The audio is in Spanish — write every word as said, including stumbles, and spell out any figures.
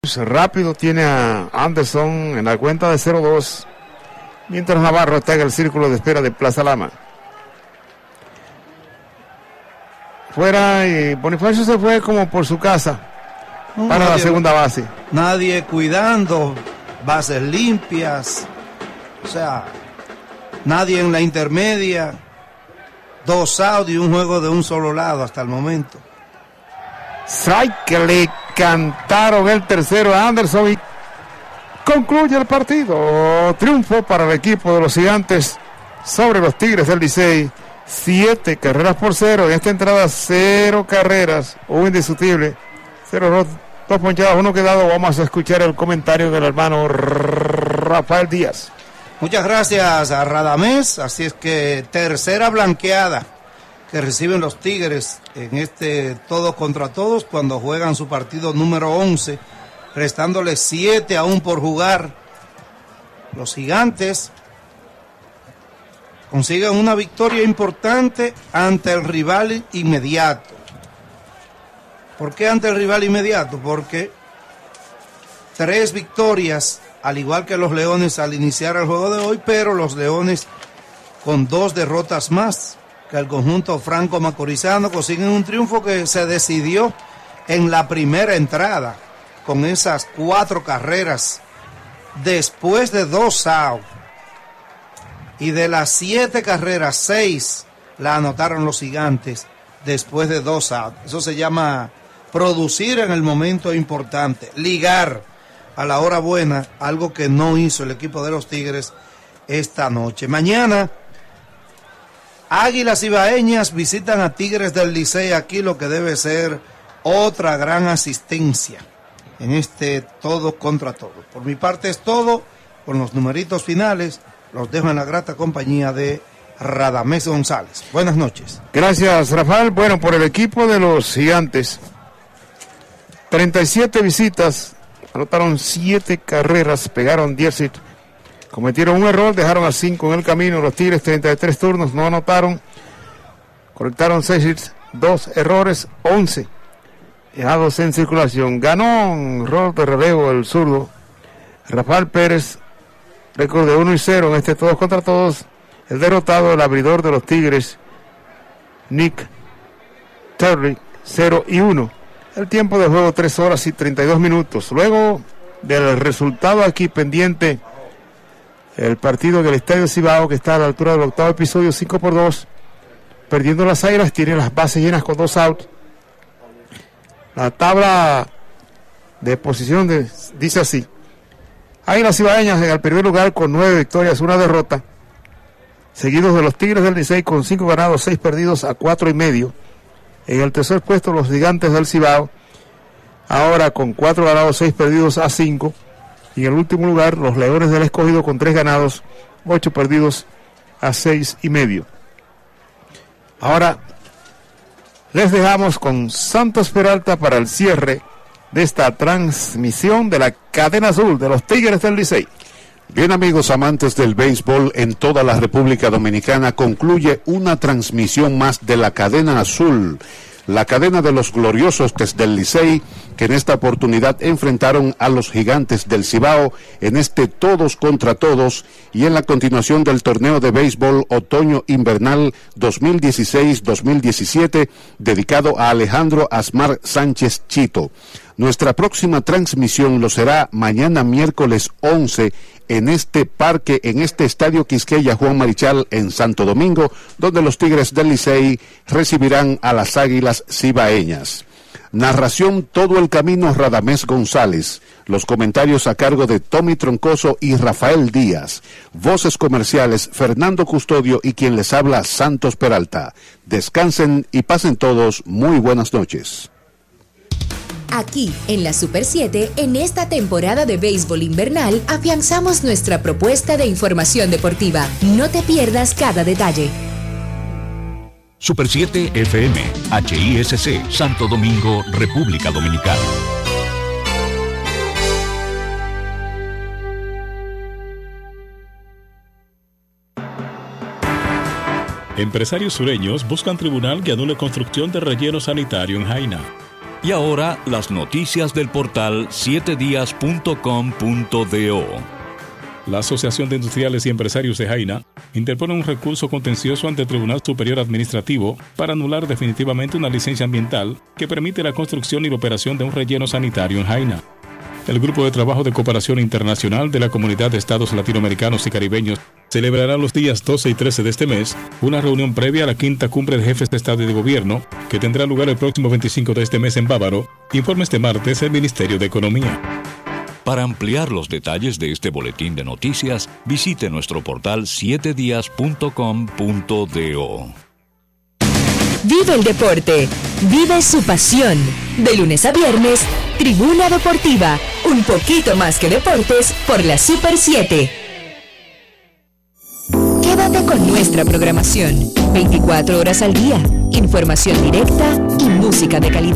Rápido tiene a Anderson en la cuenta de cero dos, mientras Navarro está en el círculo de espera de Plaza Lama. Fuera, y Bonifacio se fue como por su casa no, para nadie, la segunda base. Nadie cuidando, bases limpias, o sea, nadie en la intermedia, dos outs y un juego de un solo lado hasta el momento. Strike que le cantaron el tercero a Anderson y concluye el partido. Triunfo para el equipo de los Gigantes sobre los Tigres del Licey. Siete carreras por cero. En esta entrada, cero carreras. Un indiscutible. Cero, dos ponchadas, uno quedado. Vamos a escuchar el comentario del hermano Rafael Díaz. Muchas gracias a Radamés. Así es que tercera blanqueada que reciben los Tigres en este todos contra todos cuando juegan su partido número once, restándole siete aún por jugar. Los Gigantes consiguen una victoria importante ante el rival inmediato. ¿Por qué ante el rival inmediato? Porque tres victorias, al igual que los Leones al iniciar el juego de hoy, pero los Leones con dos derrotas más que el conjunto franco-macorizano consiguen un triunfo que se decidió en la primera entrada con esas cuatro carreras después de dos outs, y de las siete carreras, seis la anotaron los Gigantes después de dos outs. Eso se llama producir en el momento importante, ligar a la hora buena, algo que no hizo el equipo de los Tigres esta noche. Mañana Águilas Ibaeñas visitan a Tigres del Licey, aquí lo que debe ser otra gran asistencia en este todos contra todos. Por mi parte es todo, con los numeritos finales los dejo en la grata compañía de Radamés González. Buenas noches. Gracias, Rafael. Bueno, por el equipo de los Gigantes, treinta y siete visitas, anotaron siete carreras, pegaron diez hits. Cometieron un error, dejaron a cinco en el camino. Los Tigres, treinta y tres turnos, no anotaron. Conectaron seis hits, dos errores, once dejados en circulación. Ganó un rol de relevo el zurdo Rafael Pérez, récord de uno y cero en este todos contra todos. El derrotado, el abridor de los Tigres, Nick Terry, cero y uno. El tiempo de juego, tres horas y treinta y dos minutos. Luego del resultado aquí pendiente, el partido del Estadio Cibao, que está a la altura del octavo episodio, cinco por dos, perdiendo las Águilas, tiene las bases llenas con dos outs. La tabla de posición de, dice así: Águilas Cibaeñas en el primer lugar con nueve victorias, una derrota, seguidos de los Tigres del Licey con cinco ganados, seis perdidos a cuatro y medio. En el tercer puesto los Gigantes del Cibao, ahora con cuatro ganados, seis perdidos a cinco. Y en el último lugar, los Leones del Escogido con tres ganados, ocho perdidos a seis y medio. Ahora les dejamos con Santos Peralta para el cierre de esta transmisión de la cadena azul de los Tigres del Licey. Bien, amigos amantes del béisbol en toda la República Dominicana, concluye una transmisión más de la cadena azul, la cadena de los gloriosos desde el Licey, que en esta oportunidad enfrentaron a los Gigantes del Cibao en este todos contra todos y en la continuación del torneo de béisbol otoño-invernal dos mil dieciséis dos mil diecisiete, dedicado a Alejandro Asmar Sánchez Chito. Nuestra próxima transmisión lo será mañana miércoles once en este parque, en este estadio Quisqueya Juan Marichal en Santo Domingo, donde los Tigres del Licey recibirán a las Águilas Cibaeñas. Narración todo el camino Radamés González. Los comentarios a cargo de Tommy Troncoso y Rafael Díaz. Voces comerciales Fernando Custodio y quien les habla Santos Peralta. Descansen y pasen todos muy buenas noches. Aquí, en la Super siete, en esta temporada de béisbol invernal, afianzamos nuestra propuesta de información deportiva. No te pierdas cada detalle. Super siete F M, H I S C, Santo Domingo, República Dominicana. Empresarios sureños buscan tribunal que anule construcción de relleno sanitario en Jaina. Y ahora las noticias del portal siete días punto com punto do. La Asociación de Industriales y Empresarios de Jaina interpone un recurso contencioso ante el Tribunal Superior Administrativo para anular definitivamente una licencia ambiental que permite la construcción y la operación de un relleno sanitario en Jaina. El Grupo de Trabajo de Cooperación Internacional de la Comunidad de Estados Latinoamericanos y Caribeños celebrará los días doce y trece de este mes una reunión previa a la quinta cumbre de jefes de Estado y de Gobierno que tendrá lugar el próximo veinticinco de este mes en Bávaro, informa este martes el Ministerio de Economía. Para ampliar los detalles de este boletín de noticias, visite nuestro portal siete días punto com punto do. Vive el deporte, vive su pasión. De lunes a viernes, Tribuna Deportiva, un poquito más que deportes por la Super siete. Quédate con nuestra programación, veinticuatro horas al día, información directa y música de calidad.